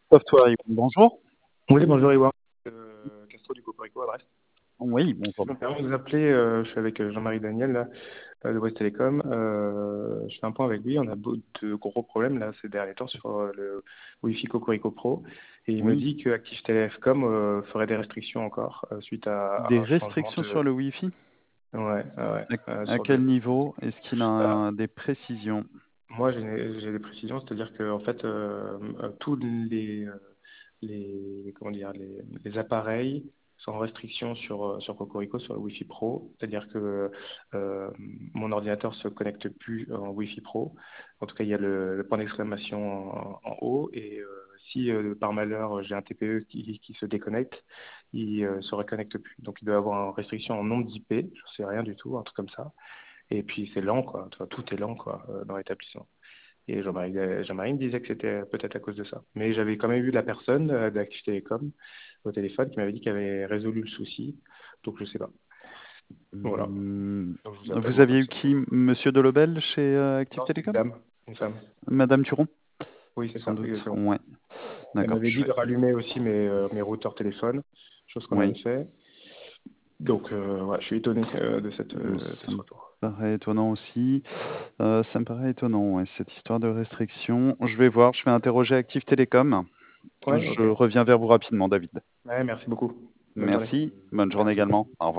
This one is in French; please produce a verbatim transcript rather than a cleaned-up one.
Software, bonjour. Oui, bonjour Iwan. Euh, Castro du Coparico à Brest. Oui, bonjour. Je me permets de vous appeler, euh, je suis avec euh, Jean-Marie Daniel là, euh, de Brest Télécom. Euh, je fais un point avec lui, on a beaucoup de gros problèmes là ces derniers temps sur euh, le Wi-Fi Cocorico Pro. Et il me Oui. dit que Active Télécom euh, ferait des restrictions encore euh, suite à, à Des un changement restrictions sur de... le Wi-Fi? Ouais, ouais, euh, À, à sur quel le... niveau? Est-ce qu'il Alors, a des précisions? moi j'ai j'ai des précisions, c'est-à-dire que en fait euh, euh, tous les, euh, les, comment dire, les, les appareils sont en restriction sur, euh, sur Cocorico, sur le Wi-Fi Pro. C'est-à-dire que euh, mon ordinateur se connecte plus en Wi-Fi Pro. En tout cas, il y a le, le point d'exclamation en, en haut. Et euh, si euh, par malheur j'ai un T P E qui, qui se déconnecte, il ne se reconnecte plus. Donc il doit avoir une restriction en nombre d'I P. Je ne sais rien du tout, un truc comme ça. Et puis c'est lent, quoi. Enfin, tout est lent, quoi, euh, dans l'établissement. Et Jean-Marie euh, Jean-Marie me disait que c'était peut-être à cause de ça. Mais j'avais quand même vu la personne euh, d'Active Télécom au téléphone qui m'avait dit qu'elle avait résolu le souci. Donc je sais pas. Voilà. Hmm, Donc je vous appelle Vous moi aviez comme eu ça. qui? Monsieur Delobel chez euh, Active Non, c'est une Télécom? dame, une femme. Madame Turon? Oui, c'est Sans ça, doute. exactement. Ouais. Elle D'accord. m'avait Je dit vais. de rallumer aussi mes, euh, mes routeurs téléphone, chose qu'on avait Oui. fait. Donc euh, ouais, je suis étonné euh, de, cette, Hmm, euh, de Ça ce me retour. paraît étonnant aussi. Euh, ça me paraît étonnant, ouais, cette histoire de restriction. Je vais voir. Je vais interroger Active Télécom. Ouais, Je ok. reviens vers vous rapidement, David. Ouais, merci beaucoup. Bonne journée. Merci. Bonne journée Merci. également. Au revoir.